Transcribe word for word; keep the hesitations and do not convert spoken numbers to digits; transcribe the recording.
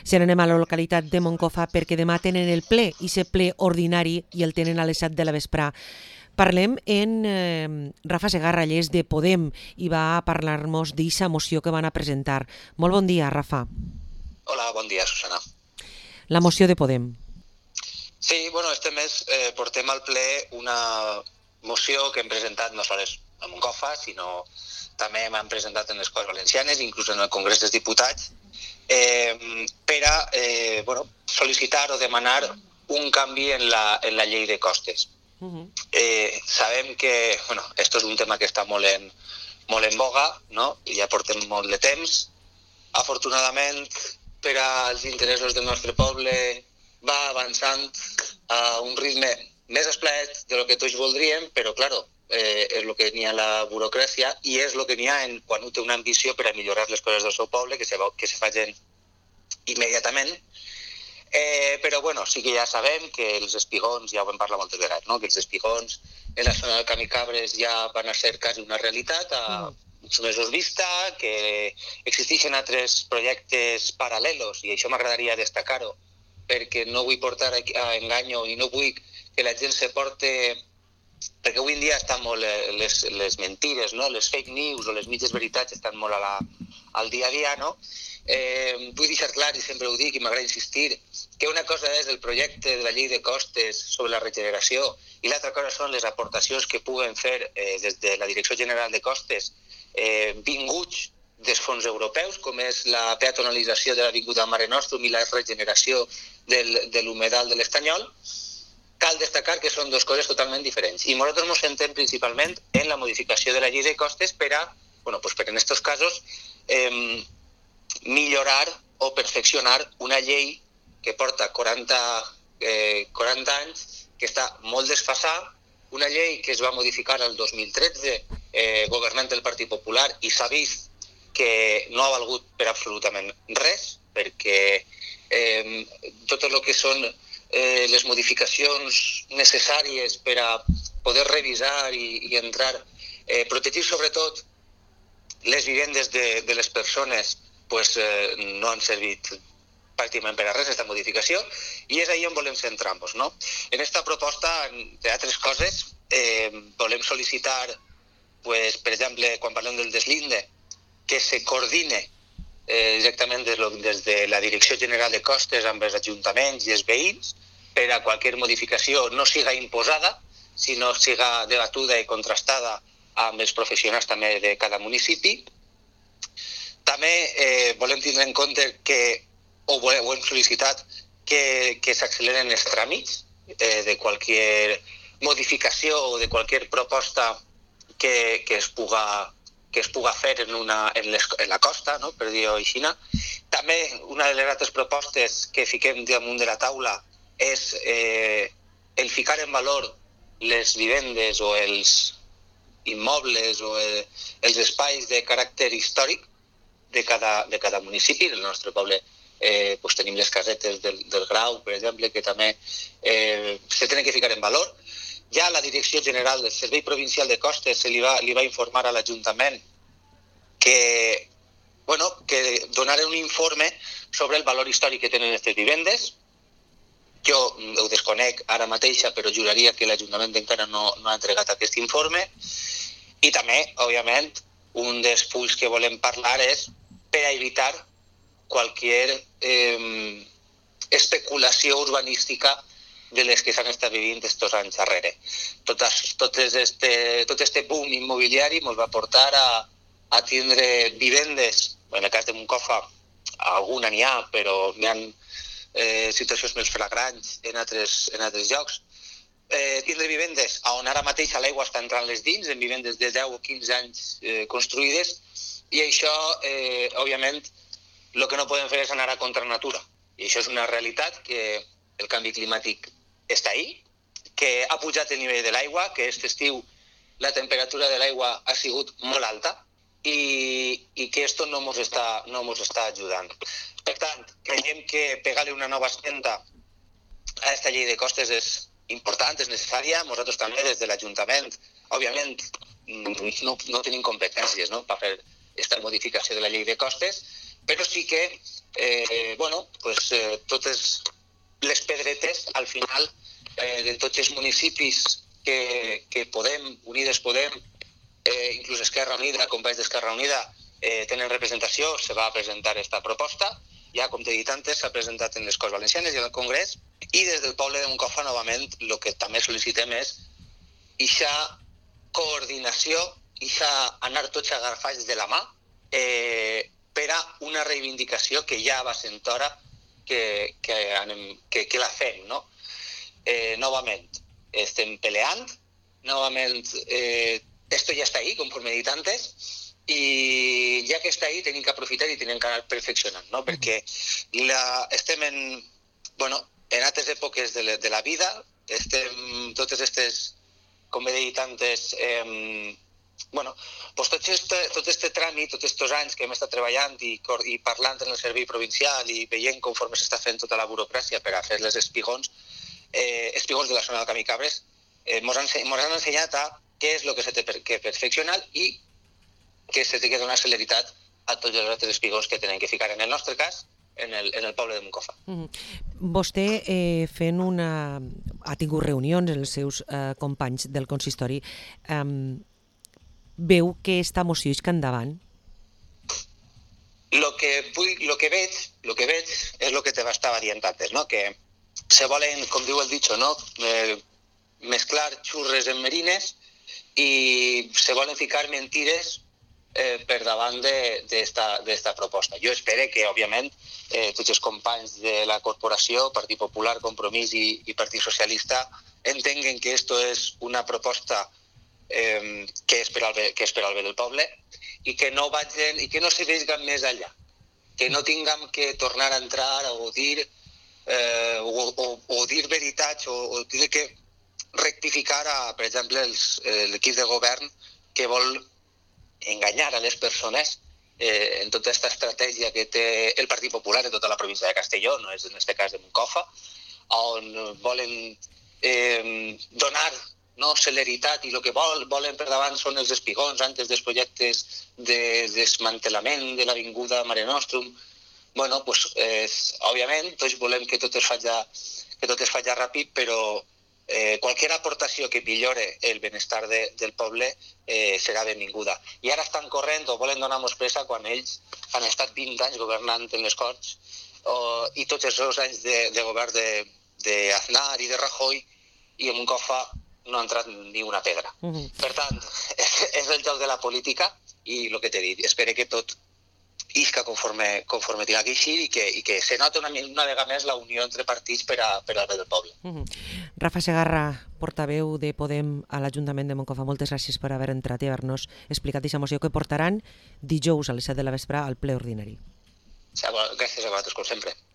Si anem a la localitat de Moncofa perquè demà tenen el ple i aquest ple ordinari i el tenen a les set de la vesprà. Parlem en eh, Rafa Segarra, ell és de Podem i va a parlar-nos d'aquesta moció que van a presentar. Molt bon dia, Rafa. Hola, bon dia, Susana. La moció de Podem. Sí, bueno, este mes eh, portem al ple una moció que hem presentat no sols a Moncofa, sinó també hem presentat en les Corts Valencianes, inclús en el Congrés dels Diputats, eh, per a eh, bueno, sol·licitar o demanar un canvi en la, en la llei de costes. Uh-huh. Eh, sabem que bueno, esto és un tema que està molt en, molt en boga, no? Ja portem molt de temps. Afortunadament, per als interessos del nostre poble, va avançant a un ritme més esplet de lo que tots voldríem, però, claro, eh, és el que n'hi ha a la burocràcia i és el que n'hi ha en, quan un té una ambició per a millorar les coses del seu poble, que se, que se facin immediatament. Eh, però bueno, sí que ja sabem que els espigons, ja ho hem parlat moltes vegades, no? Que els espigons en la zona del Camp i Cabres ja van a ser quasi una realitat a uns mesos vista, que existeixen altres projectes paral·lelos i això m'agradaria destacar-ho perquè no vull portar a enganyo i no vull que la gent se porte, perquè avui en dia estan molt les, les mentires, no? Les fake news o les mitges veritats estan molt a la, al dia a dia, no? Eh, vull deixar clar, i sempre ho dic i m'agrada insistir, que una cosa és el projecte de la llei de costes sobre la regeneració i l'altra cosa són les aportacions que puguen fer eh, des de la Direcció General de Costes eh, vinguts dels fons europeus, com és la peatonalització de l'avinguda Mare Nostrum i la regeneració del, de l'humedal de l'Estanyol. Cal destacar que són dues coses totalment diferents i nosaltres ens centrem principalment en la modificació de la llei de costes per a, bueno, pues per en aquests casos, eh, millorar o perfeccionar una llei que porta quaranta, eh, quaranta anys, que està molt desfasada, una llei que es va modificar el dos mil tretze eh, governant el Partit Popular i s'ha vist que no ha valgut per absolutament res, perquè eh, tot el que són eh, les modificacions necessàries per a poder revisar i, i entrar, eh, protegir sobretot les vivendes de, de les persones, pues, eh, no han servit pràcticament per a res, aquesta modificació, i és ahí on volem centrar-nos, no? En aquesta proposta, entre altres coses, eh, volem sol·licitar, pues, per exemple, quan parlem del deslinde, que se coordine eh, directament des, lo, des de la Direcció General de Costes amb els ajuntaments i els veïns per a qualsevol modificació no siga imposada, sinó siga debatuda i contrastada amb els professionals també de cada municipi. També eh, volem tindre en compte que, o, volem, o hem sol·licitat, que, que s'acceleren els tràmits eh, de qualsevol modificació o de qualsevol proposta que, que, es puga, que es puga fer en, una, en, les, en la costa, no? Per dir-ho així. També una de les altres propostes que fiquem damunt de la taula és eh, el ficar en valor les vivendes o els immobles o el, els espais de caràcter històric de cada, de cada municipi. En el nostre poble eh, pues tenim les casetes del, del Grau, per exemple, que també eh, se tenen que ficar en valor. Ja la Direcció General del Servei Provincial de Costes se li va, li va informar a l'Ajuntament que, bueno, que donaren un informe sobre el valor històric que tenen aquestes vivendes. Jo ho desconec ara mateixa, però juraria que l'Ajuntament encara no, no ha entregat aquest informe. I també, òbviament, un dels punts que volem parlar és per a evitar qualsevol eh, especulació urbanística de les que s'han estat vivint estos anys darrere. Tot, tot, este, tot este boom immobiliari ens va portar a, a tindre vivendes, en el cas de Moncofa alguna n'hi ha, però n'hi ha eh, situacions més flagrants en altres, en altres llocs. Eh, tindre vivendes on ara mateix l'aigua està entrant les dins, en vivendes de deu o quinze anys eh, construïdes, i això, eh, òbviament, el que no podem fer és anar a contra natura. I això és una realitat, que el canvi climàtic està ahí, que ha pujat el nivell de l'aigua, que aquest estiu la temperatura de l'aigua ha sigut molt alta i, i que això no ens està, no ens està ajudant. Per tant, creiem que pegar-li una nova espenta a aquesta llei de costes és important, és necessària. Nosaltres també, des de l'Ajuntament, òbviament, no, no tenim competències, no?, per fer aquesta modificació de la llei de costes, però sí que eh, bueno, pues, eh, totes les pedretes, al final, eh, de tots els municipis que, que Podem, Unides Podem, eh, inclús Esquerra Unida, companys d'Esquerra Unida, eh, tenen representació, se va presentar esta proposta, ja, com t'he dit antes, s'ha presentat en les Corts Valencianes i en el Congrés, i des del poble de Moncofa, novament, el que també sol·licitem és ixa coordinació, ixa anar tots agafats de la mà, eh, per a una reivindicació que ja va sent hora que, que, anem, que, que la fem, no? Eh, novament, estem peleant, novament, eh, esto ya está ahí, conforme he dit antes, i ja que està ahí tenim que aprofitar i tenim que anar perfeccionant, no? Perquè la, estem en, bueno, en altres èpoques de la, de la vida, estem totes aquestes, com he dit antes, eh, bueno, pues tot este, tot este tràmit, tots aquests anys que hem estat treballant i, i parlant en el servei provincial i veient conforme s'està fent tota la burocràcia per a fer les espigons, eh, espigons de la zona del Camí Cabres, eh, mos han, mos han ensenyat a què és el que s'ha de per, que perfeccionar i que s'ha de donar celeritat a tots els altres espigons que tenen que ficar, en el nostre cas, en el, en el poble de Moncofa. Mm. Vostè eh, fent una... ha tingut reunions amb els seus eh, companys del consistori. Um, veu que esta moció és que endavant? Lo que, vull, lo que veig, lo que veig és el que te estava dient antes, no? Que se volen, com diu el dicho, no? Eh, mesclar xurres en merines i se volen ficar mentires eh, per davant d'esta proposta. Jo espero que, òbviament, eh, tots els companys de la corporació, Partit Popular, Compromís i, i Partit Socialista, entenguen que esto és una proposta eh, que, és per al bé, que és per al bé del poble i que no vagin, i que no se vegin més allà, que no tinguem que tornar a entrar o dir, eh, o, o, o dir veritats o, o dir que rectificar, a, per exemple, l'equip de govern que vol enganyar a les persones eh, en tota aquesta estratègia que té el Partit Popular en tota la província de Castelló, no és en aquest cas de Moncofa, on volen eh, donar, no, celeritat i el que vol, volen per davant són els espigons antes dels projectes de desmantelament de l'avinguda Mare Nostrum. Bueno, pues, eh, òbviament, tots volem que tot es faci, que tot es faci ràpid, però Eh, qualsevol aportació que millore el benestar de, del poble eh, serà benvinguda. I ara estan corrent o volen donar-nos pressa quan ells han estat vint anys governant en les Corts o, i tots els seus anys de, de govern d'Aznar i de Rajoy i en Moncofa no ha entrat ni una pedra. Uh -huh. Per tant, és, és el joc de la política i el que t'he dit, espero que tot isca conforme, conforme tinga que eixir i que, i que se nota una, una vegada més la unió entre partits per, a, per al bé del poble. Uh -huh. Rafa Segarra, portaveu de Podem a l'Ajuntament de Moncofa, moltes gràcies per haver entrat i haver-nos explicat aquesta moció que portaran dijous a les set de la vespre al ple ordinari. Gràcies a vosaltres, com sempre.